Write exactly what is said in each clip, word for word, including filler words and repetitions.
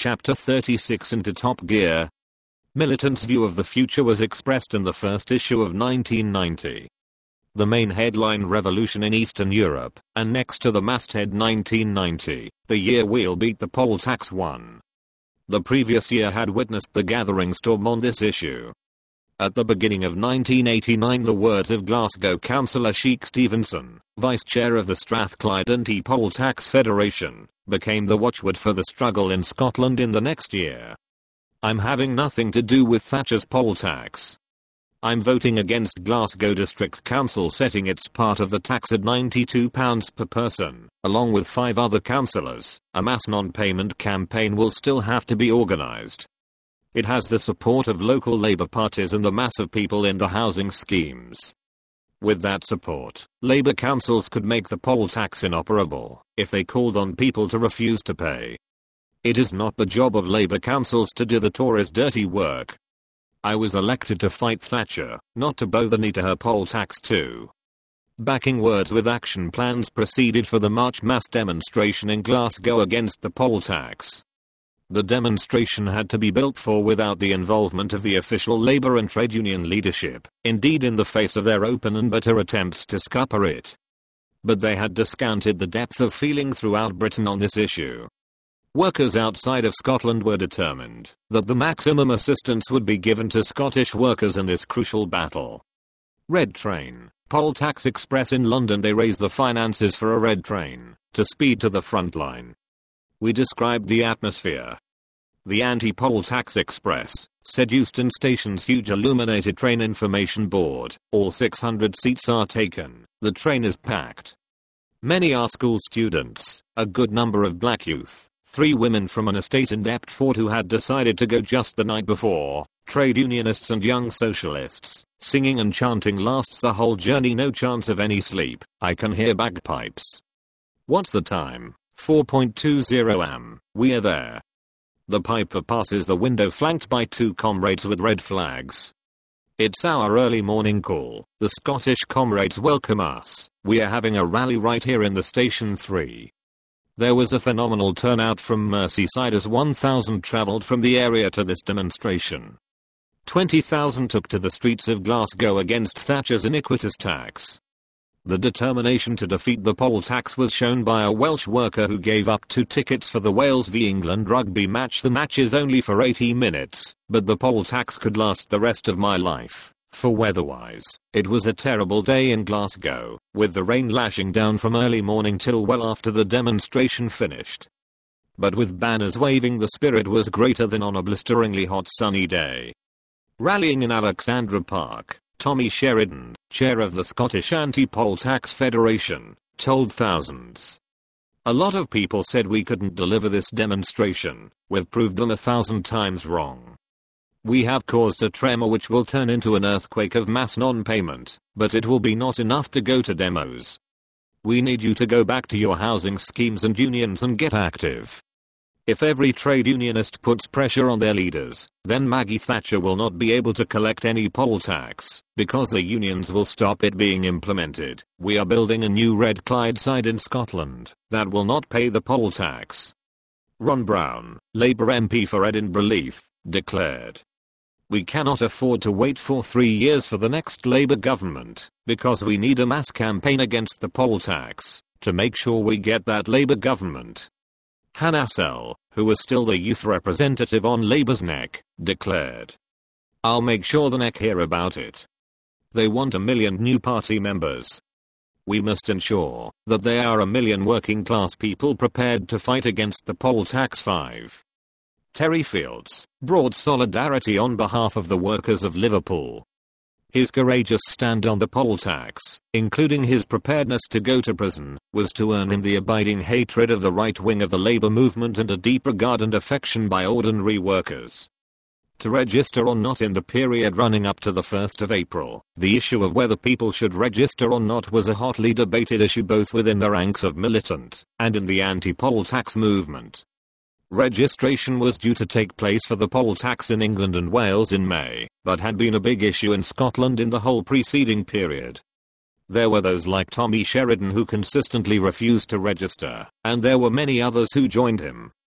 Chapter thirty-six into Top Gear. Militant's view of the future was expressed in the first issue of nineteen ninety. The main headline, Revolution in Eastern Europe, and next to the masthead nineteen ninety, the year we'll beat the poll tax one. The previous year had witnessed the gathering storm on this issue. At the beginning of nineteen eighty-nine, the words of Glasgow councillor Sheik Stevenson, vice chair of the Strathclyde Anti-Poll Tax Federation, became the watchword for the struggle in Scotland in the next year. I'm having nothing to do with Thatcher's poll tax. I'm voting against Glasgow District Council setting its part of the tax at ninety-two pounds per person, along with five other councillors. A mass non-payment campaign will still have to be organised. It has the support of local Labour parties and the mass of people in the housing schemes. With that support, Labour councils could make the poll tax inoperable if they called on people to refuse to pay. It is not the job of Labour councils to do the Tories' dirty work. I was elected to fight Thatcher, not to bow the knee to her poll tax too. Backing words with action plans proceeded for the March mass demonstration in Glasgow against the poll tax. The demonstration had to be built for without the involvement of the official Labour and trade union leadership, indeed in the face of their open and bitter attempts to scupper it. But they had discounted the depth of feeling throughout Britain on this issue. Workers outside of Scotland were determined that the maximum assistance would be given to Scottish workers in this crucial battle. Red Train, Poll Tax Express in London. They raised the finances for a red train to speed to the front line. We described the atmosphere. The Anti-Poll Tax Express, said Euston Station's huge illuminated train information board. All six hundred seats are taken. The train is packed. Many are school students, a good number of black youth, three women from an estate in Deptford who had decided to go just the night before, trade unionists and young socialists. Singing and chanting lasts the whole journey, no chance of any sleep. I can hear bagpipes. What's the time? four twenty a m. We are there. The piper passes the window flanked by two comrades with red flags. It's our early morning call. The Scottish comrades welcome us. We are having a rally right here in the station three. There was a phenomenal turnout from Merseyside as one thousand travelled from the area to this demonstration. twenty thousand took to the streets of Glasgow against Thatcher's iniquitous tax. The determination to defeat the poll tax was shown by a Welsh worker who gave up two tickets for the Wales v England rugby match. The match is only for eighty minutes, but the poll tax could last the rest of my life, for weather-wise, it was a terrible day in Glasgow, with the rain lashing down from early morning till well after the demonstration finished. But with banners waving, the spirit was greater than on a blisteringly hot sunny day. Rallying in Alexandra Park, Tommy Sheridan, chair of the Scottish Anti-Poll Tax Federation, told thousands. A lot of people said we couldn't deliver this demonstration. We've proved them a thousand times wrong. We have caused a tremor which will turn into an earthquake of mass non-payment, but it will be not enough to go to demos. We need you to go back to your housing schemes and unions and get active. If every trade unionist puts pressure on their leaders, then Maggie Thatcher will not be able to collect any poll tax, because the unions will stop it being implemented. We are building a new Red Clydeside in Scotland that will not pay the poll tax. Ron Brown, Labour M P for Edinburgh Leith, declared. We cannot afford to wait for three years for the next Labour government, because we need a mass campaign against the poll tax to make sure we get that Labour government. Hannah Sell, who was still the youth representative on Labour's N E C, declared. I'll make sure the N E C hear about it. They want a million new party members. We must ensure that there are a million working class people prepared to fight against the poll tax. five. Terry Fields, brought solidarity on behalf of the workers of Liverpool. His courageous stand on the poll tax, including his preparedness to go to prison, was to earn him the abiding hatred of the right wing of the Labour movement and a deep regard and affection by ordinary workers. To register or not in the period running up to the first of April, the issue of whether people should register or not was a hotly debated issue both within the ranks of militant and in the anti-poll tax movement. Registration was due to take place for the poll tax in England and Wales in May, but had been a big issue in Scotland in the whole preceding period. There were those like Tommy Sheridan who consistently refused to register, and there were many others who joined him.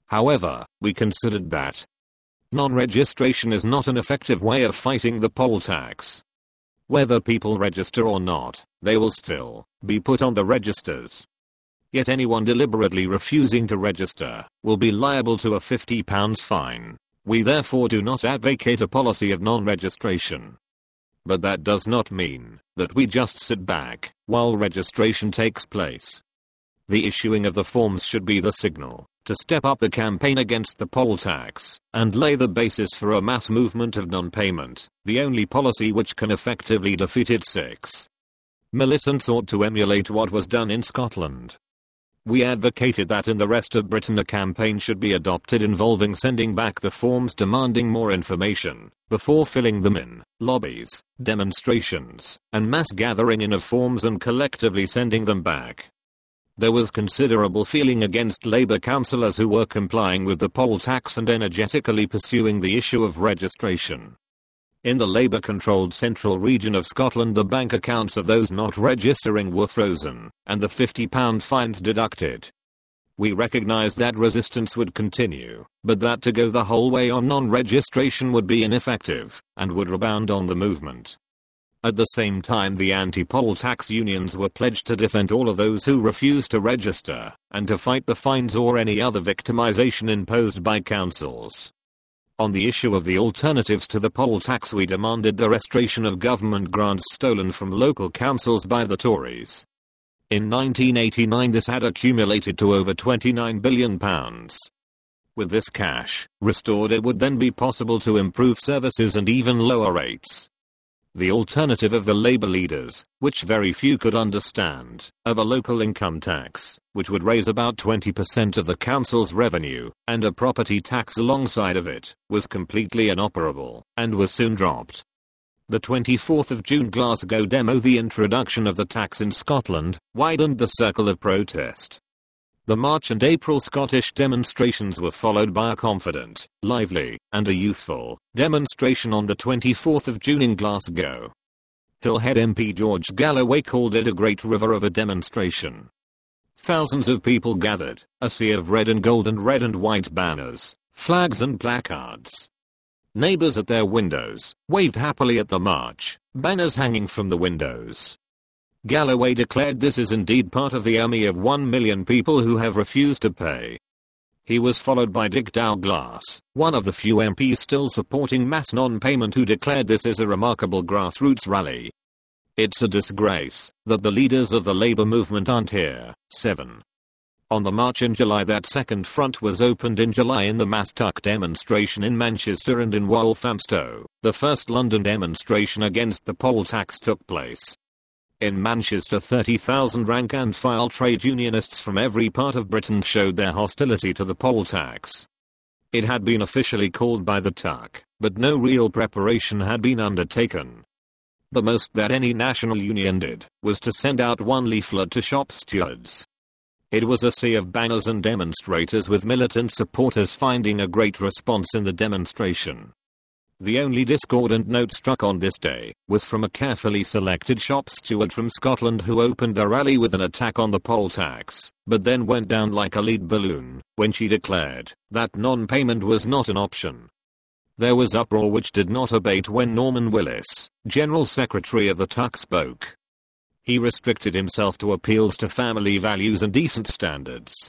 However, we considered that non-registration is not an effective way of fighting the poll tax. Whether people register or not, they will still be put on the registers. Yet anyone deliberately refusing to register will be liable to a fifty pounds fine. We therefore do not advocate a policy of non-registration. But that does not mean that we just sit back while registration takes place. The issuing of the forms should be the signal to step up the campaign against the poll tax and lay the basis for a mass movement of non-payment, the only policy which can effectively defeat it. six. Militants ought to emulate what was done in Scotland. We advocated that in the rest of Britain a campaign should be adopted involving sending back the forms demanding more information before filling them in, lobbies, demonstrations, and mass gathering in of forms and collectively sending them back. There was considerable feeling against Labour councillors who were complying with the poll tax and energetically pursuing the issue of registration. In the Labour-controlled central region of Scotland, the bank accounts of those not registering were frozen, and the fifty pound fines deducted. We recognised that resistance would continue, but that to go the whole way on non-registration would be ineffective, and would rebound on the movement. At the same time, the anti-poll tax unions were pledged to defend all of those who refuse to register, and to fight the fines or any other victimisation imposed by councils. On the issue of the alternatives to the poll tax, we demanded the restoration of government grants stolen from local councils by the Tories. In nineteen eighty-nine this had accumulated to over twenty-nine billion pounds. With this cash restored, it would then be possible to improve services and even lower rates. The alternative of the Labour leaders, which very few could understand, of a local income tax, which would raise about twenty percent of the council's revenue, and a property tax alongside of it, was completely inoperable, and was soon dropped. The twenty-fourth of June Glasgow demo, the introduction of the tax in Scotland, widened the circle of protest. The March and April Scottish demonstrations were followed by a confident, lively, and a youthful demonstration on the twenty-fourth of June in Glasgow. Hillhead M P George Galloway called it a great river of a demonstration. Thousands of people gathered, a sea of red and gold and red and white banners, flags and placards. Neighbours at their windows waved happily at the march, banners hanging from the windows. Galloway declared this is indeed part of the army of one million people who have refused to pay. He was followed by Dick Douglas, one of the few M Ps still supporting mass non-payment, who declared this is a remarkable grassroots rally. It's a disgrace that the leaders of the Labour movement aren't here. seven. On the march in July, that second front was opened in July in the mass tuck demonstration in Manchester and in Walthamstow. The first London demonstration against the poll tax took place. In Manchester, thirty thousand rank and file trade unionists from every part of Britain showed their hostility to the poll tax. It had been officially called by the tuck, but no real preparation had been undertaken. The most that any national union did was to send out one leaflet to shop stewards. It was a sea of banners and demonstrators, with militant supporters finding a great response in the demonstration. The only discordant note struck on this day was from a carefully selected shop steward from Scotland who opened the rally with an attack on the poll tax, but then went down like a lead balloon when she declared that non-payment was not an option. There was uproar which did not abate when Norman Willis, General Secretary of the tuck, spoke. He restricted himself to appeals to family values and decent standards.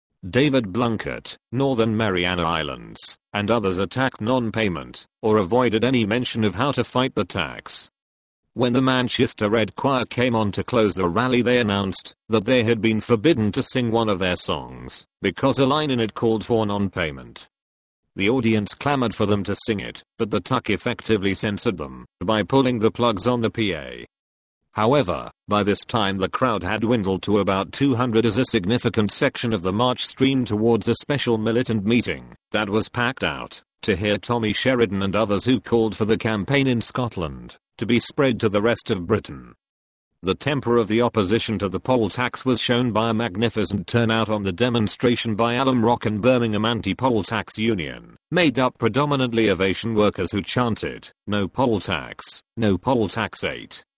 David Blunkett, Northern Mariana Islands, and others attacked non-payment, or avoided any mention of how to fight the tax. When the Manchester Red Choir came on to close the rally, they announced that they had been forbidden to sing one of their songs, because a line in it called for non-payment. The audience clamoured for them to sing it, but the tuck effectively censored them by pulling the plugs on the P A. However, by this time the crowd had dwindled to about two hundred as a significant section of the march streamed towards a special militant meeting that was packed out to hear Tommy Sheridan and others who called for the campaign in Scotland to be spread to the rest of Britain. The temper of the opposition to the poll tax was shown by a magnificent turnout on the demonstration by Alum Rock and Birmingham Anti-Poll Tax Union, made up predominantly of Asian workers who chanted, "No poll tax, no poll tax eight."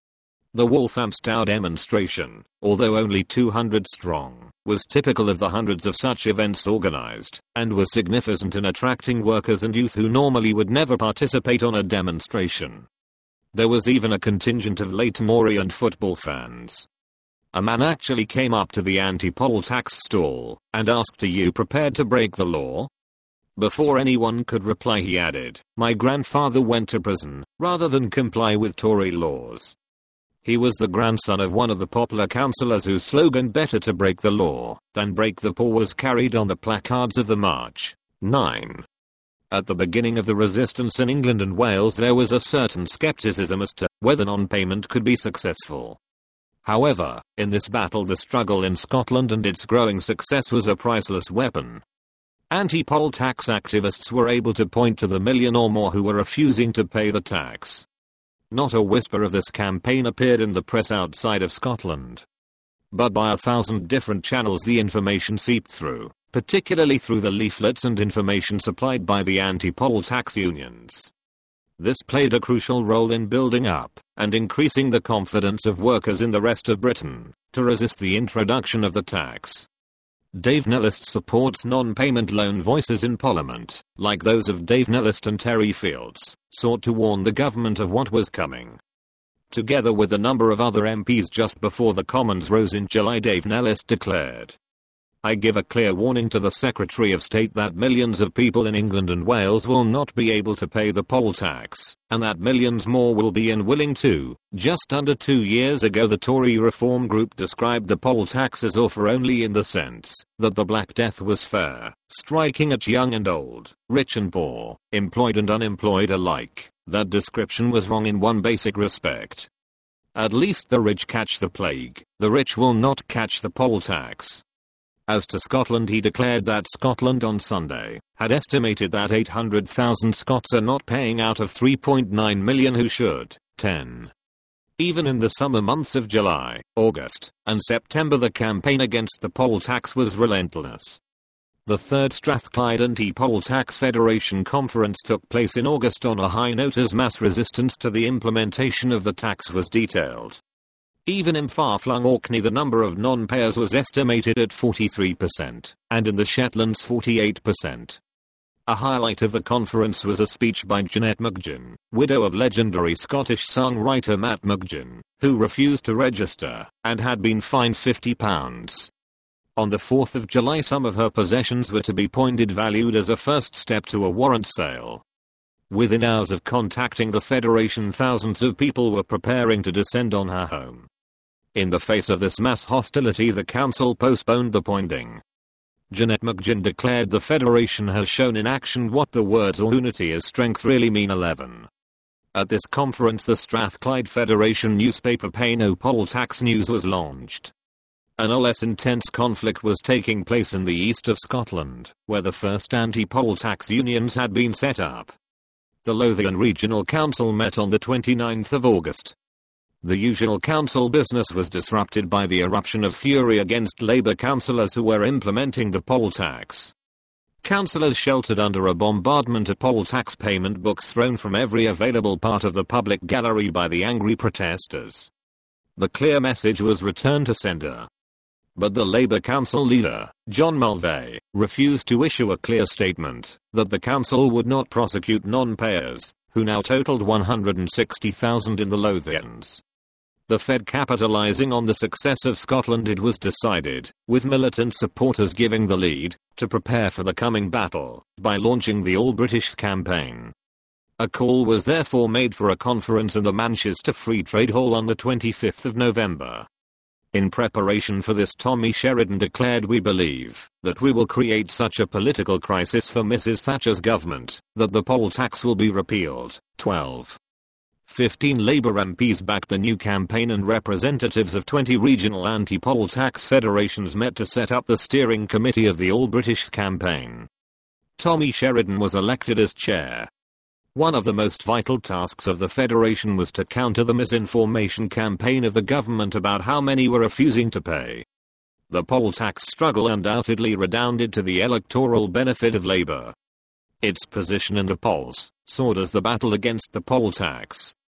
The Walthamstow demonstration, although only two hundred strong, was typical of the hundreds of such events organized, and was significant in attracting workers and youth who normally would never participate on a demonstration. There was even a contingent of Leyton Orient football fans. A man actually came up to the anti-poll tax stall and asked, "Are you prepared to break the law?" Before anyone could reply, he added, "My grandfather went to prison rather than comply with Tory laws." He was the grandson of one of the popular councillors whose slogan "Better to break the law than break the poor" was carried on the placards of the march. nine. At the beginning of the resistance in England and Wales, there was a certain skepticism as to whether non-payment could be successful. However, in this battle the struggle in Scotland and its growing success was a priceless weapon. Anti-poll tax activists were able to point to the million or more who were refusing to pay the tax. Not a whisper of this campaign appeared in the press outside of Scotland. But by a thousand different channels the information seeped through, particularly through the leaflets and information supplied by the anti-poll tax unions. This played a crucial role in building up and increasing the confidence of workers in the rest of Britain to resist the introduction of the tax. Dave Nellist supports non-payment loan. Voices in Parliament, like those of Dave Nellist and Terry Fields, sought to warn the government of what was coming. Together with a number of other M Ps just before the Commons rose in July, Dave Nellist declared, "I give a clear warning to the Secretary of State that millions of people in England and Wales will not be able to pay the poll tax, and that millions more will be unwilling to." Just under two years ago, the Tory Reform Group described the poll tax as awful only in the sense that the Black Death was fair, striking at young and old, rich and poor, employed and unemployed alike. That description was wrong in one basic respect. At least the rich catch the plague, the rich will not catch the poll tax. As to Scotland, he declared that Scotland on Sunday had estimated that eight hundred thousand Scots are not paying out of three point nine million who should. ten. Even in the summer months of July, August, and September, the campaign against the poll tax was relentless. The third Strathclyde Anti-Poll Tax Federation Conference took place in August on a high note as mass resistance to the implementation of the tax was detailed. Even in far-flung Orkney the number of non-payers was estimated at forty-three percent, and in the Shetlands forty-eight percent. A highlight of the conference was a speech by Jeanette McGinn, widow of legendary Scottish songwriter Matt McGinn, who refused to register, and had been fined fifty pounds. On the fourth of July some of her possessions were to be pointed valued as a first step to a warrant sale. Within hours of contacting the Federation, thousands of people were preparing to descend on her home. In the face of this mass hostility, the council postponed the pointing. Jeanette McGinn declared, "The Federation has shown in action what the words unity is strength really mean." eleven. At this conference the Strathclyde Federation newspaper Pay No Poll Tax News was launched. A no less intense conflict was taking place in the east of Scotland, where the first anti-poll tax unions had been set up. The Lothian Regional Council met on the twenty-ninth of August. The usual council business was disrupted by the eruption of fury against Labour councillors who were implementing the poll tax. Councillors sheltered under a bombardment of poll tax payment books thrown from every available part of the public gallery by the angry protesters. The clear message was return to sender. But the Labour Council leader, John Mulvey, refused to issue a clear statement that the council would not prosecute non-payers, who now totaled one hundred sixty thousand in the Lothians. The Fed capitalizing on the success of Scotland, it was decided, with militant supporters giving the lead, to prepare for the coming battle by launching the All British campaign. A call was therefore made for a conference in the Manchester Free Trade Hall on the twenty-fifth of November. In preparation for this, Tommy Sheridan declared, "We believe that we will create such a political crisis for Missus Thatcher's government that the poll tax will be repealed." twelve. fifteen Labour M Ps backed the new campaign, and representatives of twenty regional anti-poll tax federations met to set up the steering committee of the All British campaign. Tommy Sheridan was elected as chair. One of the most vital tasks of the federation was to counter the misinformation campaign of the government about how many were refusing to pay. The poll tax struggle undoubtedly redounded to the electoral benefit of Labour. Its position in the polls soared as the battle against the poll tax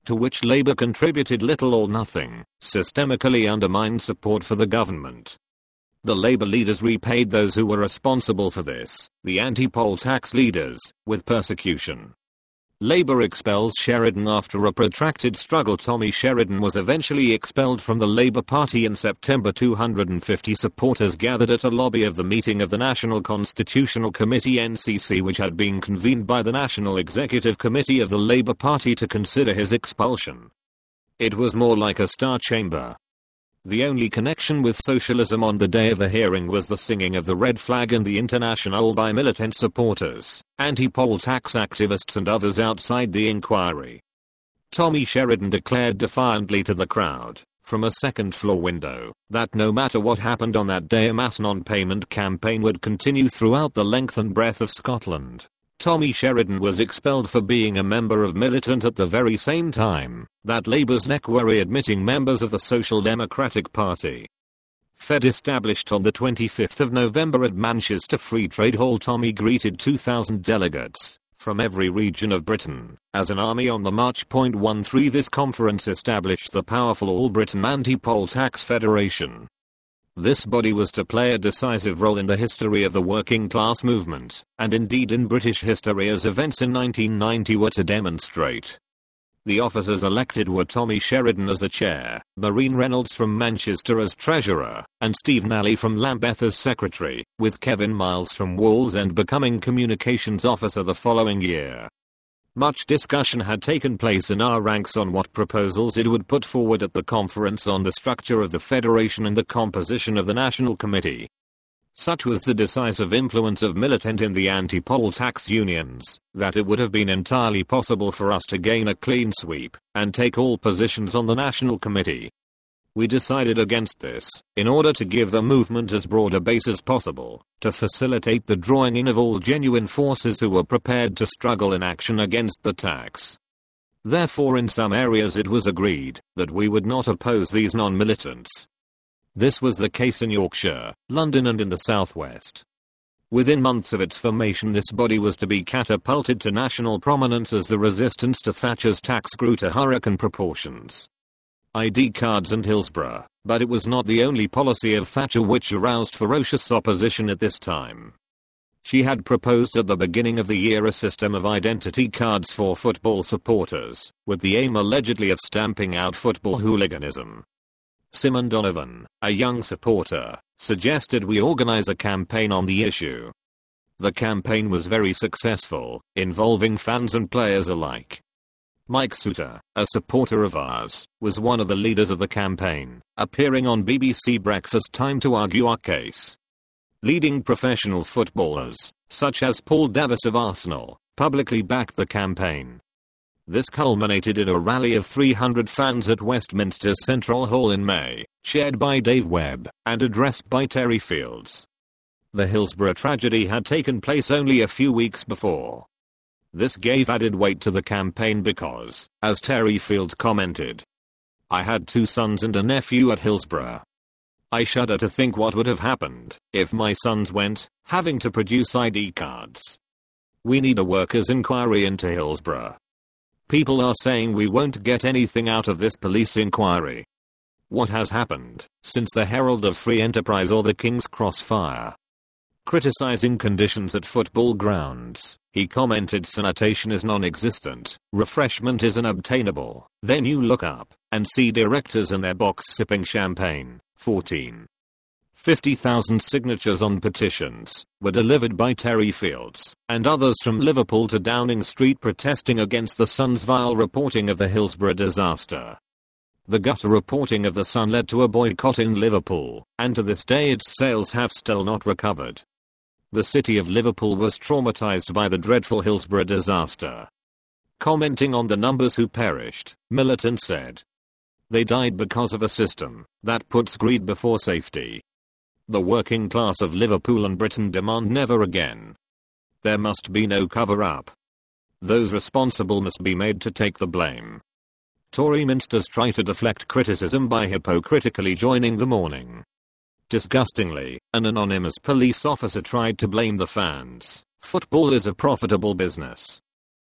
to which Labour contributed little or nothing, systemically undermined support for the government. The Labour leaders repaid those who were responsible for this, the anti-poll tax leaders, with persecution. Labour expels Sheridan after a protracted struggle. Tommy Sheridan was eventually expelled from the Labour Party in September. two hundred fifty supporters gathered at a lobby of the meeting of the National Constitutional Committee N C C, which had been convened by the National Executive Committee of the Labour Party to consider his expulsion. It was more like a star chamber. The only connection with socialism on the day of the hearing was the singing of the red flag and the International by militant supporters, anti-poll tax activists and others outside the inquiry. Tommy Sheridan declared defiantly to the crowd, from a second-floor window, that no matter what happened on that day, a mass non-payment campaign would continue throughout the length and breadth of Scotland. Tommy Sheridan was expelled for being a member of Militant at the very same time that Labour's neck were readmitting members of the Social Democratic Party. Fed established on the twenty-fifth of November at Manchester Free Trade Hall, Tommy greeted two thousand delegates from every region of Britain as an army on the march. thirteen This conference established the powerful All Britain Anti-Poll Tax Federation. This body was to play a decisive role in the history of the working class movement, and indeed in British history, as events in nineteen ninety were to demonstrate. The officers elected were Tommy Sheridan as the chair, Maureen Reynolds from Manchester as treasurer, and Steve Nally from Lambeth as secretary, with Kevin Miles from Wallsend becoming communications officer the following year. Much discussion had taken place in our ranks on what proposals it would put forward at the conference on the structure of the federation and the composition of the National Committee. Such was the decisive influence of Militant in the anti-poll tax unions, that it would have been entirely possible for us to gain a clean sweep and take all positions on the National Committee. We decided against this, in order to give the movement as broad a base as possible, to facilitate the drawing in of all genuine forces who were prepared to struggle in action against the tax. Therefore, in some areas it was agreed that we would not oppose these non-militants. This was the case in Yorkshire, London and in the southwest. Within months of its formation, this body was to be catapulted to national prominence as the resistance to Thatcher's tax grew to hurricane proportions. I D cards and Hillsborough, but it was not the only policy of Thatcher which aroused ferocious opposition at this time. She had proposed at the beginning of the year a system of identity cards for football supporters, with the aim allegedly of stamping out football hooliganism. Simon Donovan, a young supporter, suggested we organize a campaign on the issue. The campaign was very successful, involving fans and players alike. Mike Souter, a supporter of ours, was one of the leaders of the campaign, appearing on B B C Breakfast Time to argue our case. Leading professional footballers, such as Paul Davis of Arsenal, publicly backed the campaign. This culminated in a rally of three hundred fans at Westminster's Central Hall in May, chaired by Dave Webb, and addressed by Terry Fields. The Hillsborough tragedy had taken place only a few weeks before. This gave added weight to the campaign because, as Terry Fields commented, "I had two sons and a nephew at Hillsborough. I shudder to think what would have happened if my sons went, having to produce I D cards. We need a workers' inquiry into Hillsborough. People are saying we won't get anything out of this police inquiry. What has happened since the Herald of Free Enterprise or the King's Cross fire?" Criticizing conditions at football grounds, he commented, "Sanitation is non-existent, refreshment is unobtainable, then you look up and see directors in their box sipping champagne." fourteen. fifty thousand signatures on petitions were delivered by Terry Fields and others from Liverpool to Downing Street protesting against the Sun's vile reporting of the Hillsborough disaster. The gutter reporting of the Sun led to a boycott in Liverpool, and to this day its sales have still not recovered. The city of Liverpool was traumatized by the dreadful Hillsborough disaster. Commenting on the numbers who perished, Militant said, "They died because of a system that puts greed before safety. The working class of Liverpool and Britain demand never again. There must be no cover-up. Those responsible must be made to take the blame." Tory ministers try to deflect criticism by hypocritically joining the mourning. Disgustingly, an anonymous police officer tried to blame the fans. "Football is a profitable business.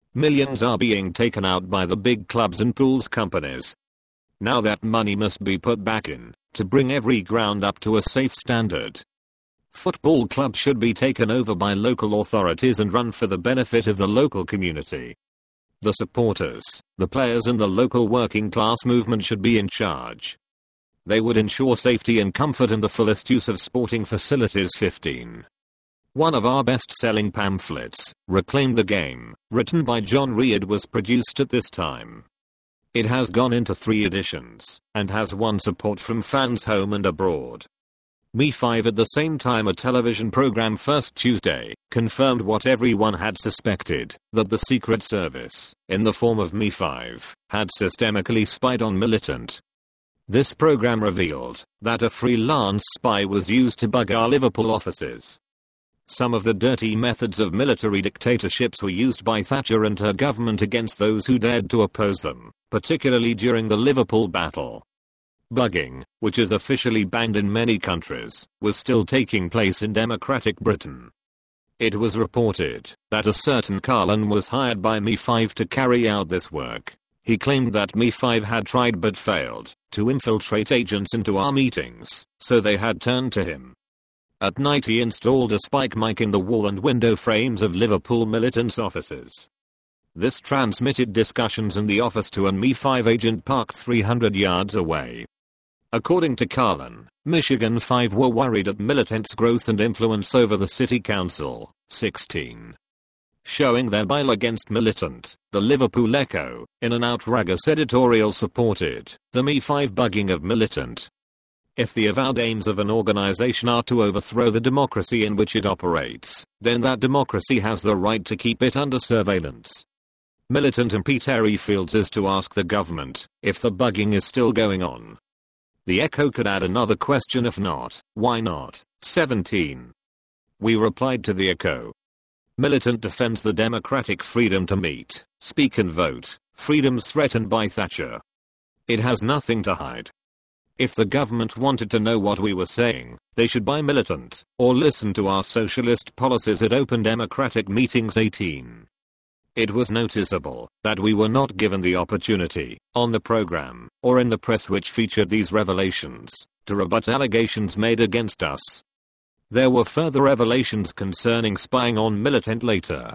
Millions are being taken out by the big clubs and pools companies. Now that money must be put back in, to bring every ground up to a safe standard. Football clubs should be taken over by local authorities and run for the benefit of the local community. The supporters, the players and the local working class movement should be in charge. They would ensure safety and comfort and the fullest use of sporting facilities. fifteen. One of our best-selling pamphlets, Reclaim the Game, written by John Reid, was produced at this time. It has gone into three editions, and has won support from fans home and abroad. Me five at the same time a television program First Tuesday, confirmed what everyone had suspected, that the Secret Service, in the form of Me five, had systemically spied on Militant. This program revealed that a freelance spy was used to bug our Liverpool offices. Some of the dirty methods of military dictatorships were used by Thatcher and her government against those who dared to oppose them, particularly during the Liverpool battle. Bugging, which is officially banned in many countries, was still taking place in democratic Britain. It was reported that a certain Carlin was hired by Me five to carry out this work. He claimed that Me five had tried but failed to infiltrate agents into our meetings, so they had turned to him. At night he installed a spike mic in the wall and window frames of Liverpool militants' offices. This transmitted discussions in the office to a Me five agent parked three hundred yards away. According to Carlin, Michigan five were worried at militants' growth and influence over the city council. sixteen. Showing their bile against Militant, the Liverpool Echo, in an outrageous editorial, supported the Me five bugging of Militant. If the avowed aims of an organization are to overthrow the democracy in which it operates, then that democracy has the right to keep it under surveillance. Militant M P Terry Fields is to ask the government if the bugging is still going on. The Echo could add another question: if not, why not? seventeen. We replied to the Echo. Militant defends the democratic freedom to meet, speak and vote, freedoms threatened by Thatcher. It has nothing to hide. If the government wanted to know what we were saying, they should buy Militant, or listen to our socialist policies at open democratic meetings. eighteen. It was noticeable that we were not given the opportunity, on the program, or in the press which featured these revelations, to rebut allegations made against us. There were further revelations concerning spying on Militant later.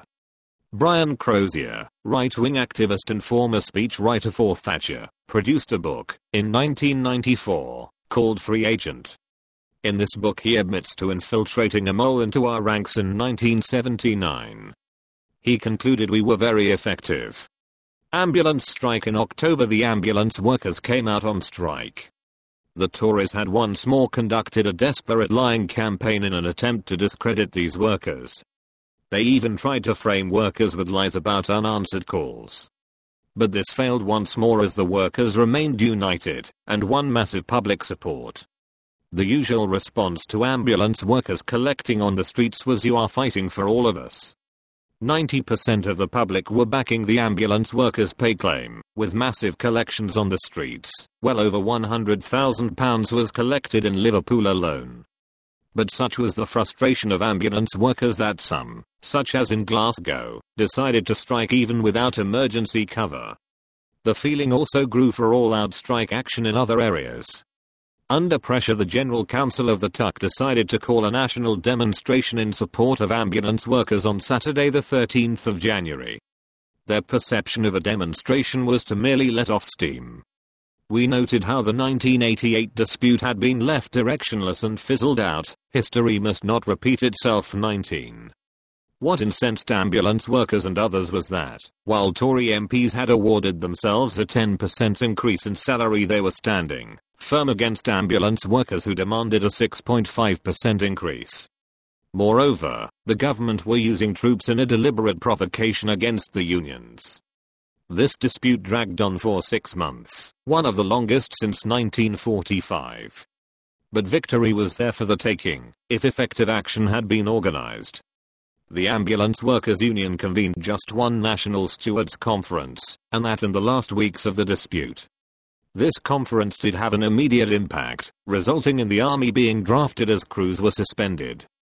Brian Crozier, right-wing activist and former speechwriter for Thatcher, produced a book, in nineteen ninety-four, called Free Agent. In this book he admits to infiltrating a mole into our ranks in nineteen seventy-nine. He concluded we were very effective. Ambulance strike in October. The ambulance workers came out on strike. The Tories had once more conducted a desperate lying campaign in an attempt to discredit these workers. They even tried to frame workers with lies about unanswered calls. But this failed once more as the workers remained united and won massive public support. The usual response to ambulance workers collecting on the streets was, "You are fighting for all of us." ninety percent of the public were backing the ambulance workers' pay claim, with massive collections on the streets. Well over one hundred thousand pounds was collected in Liverpool alone. But such was the frustration of ambulance workers that some, such as in Glasgow, decided to strike even without emergency cover. The feeling also grew for all-out strike action in other areas. Under pressure, the General Council of the T U C decided to call a national demonstration in support of ambulance workers on Saturday the thirteenth of January. Their perception of a demonstration was to merely let off steam. We noted how the nineteen eighty-eight dispute had been left directionless and fizzled out. History must not repeat itself. nineteen. What incensed ambulance workers and others was that, while Tory M Ps had awarded themselves a ten percent increase in salary, they were standing firm against ambulance workers who demanded a six point five percent increase. Moreover, the government were using troops in a deliberate provocation against the unions. This dispute dragged on for six months, one of the longest since nineteen forty-five. But victory was there for the taking, if effective action had been organized. The Ambulance Workers Union convened just one National Stewards Conference, and that in the last weeks of the dispute. This conference did have an immediate impact, resulting in the army being drafted as crews were suspended.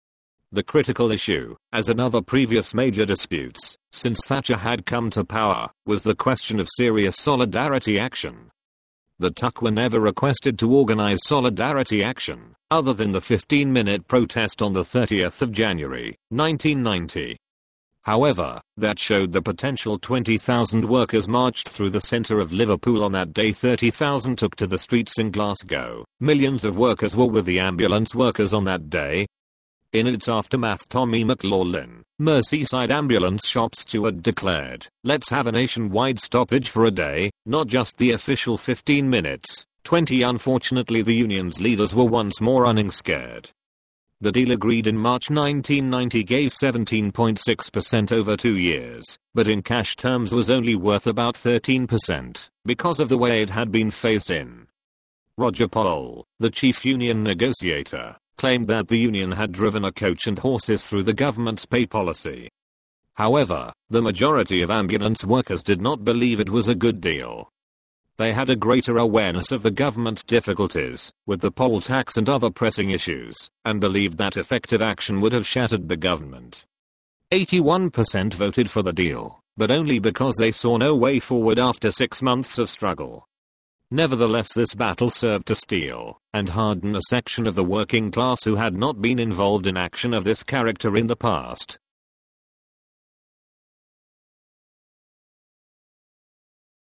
The critical issue, as in other previous major disputes, since Thatcher had come to power, was the question of serious solidarity action. The T U C were never requested to organize solidarity action, other than the fifteen minute protest on the thirtieth of January, nineteen ninety. However, that showed the potential. twenty thousand workers marched through the centre of Liverpool on that day. thirty thousand took to the streets in Glasgow. Millions of workers were with the ambulance workers on that day. In its aftermath, Tommy McLaughlin, Merseyside ambulance shop steward, declared, "Let's have a nationwide stoppage for a day, not just the official fifteen minutes. twenty Unfortunately, the union's leaders were once more running scared. The deal, agreed in March nineteen ninety, gave seventeen point six percent over two years, but in cash terms was only worth about thirteen percent, because of the way it had been phased in. Roger Poll, the chief union negotiator, claimed that the union had driven a coach and horses through the government's pay policy. However, the majority of ambulance workers did not believe it was a good deal. They had a greater awareness of the government's difficulties with the poll tax and other pressing issues, and believed that effective action would have shattered the government. eighty-one percent voted for the deal, but only because they saw no way forward after six months of struggle. Nevertheless, this battle served to steel and harden a section of the working class who had not been involved in action of this character in the past.